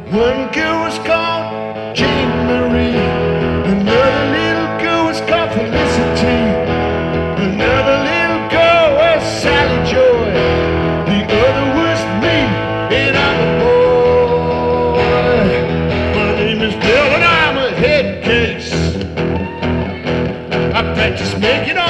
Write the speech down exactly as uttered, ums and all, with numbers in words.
One girl was called Jean Marie, another little girl was called Felicity, another little girl was Sally Joy, the other was me, and I'm a boy. My name is Bill and I'm a head case. I practice making all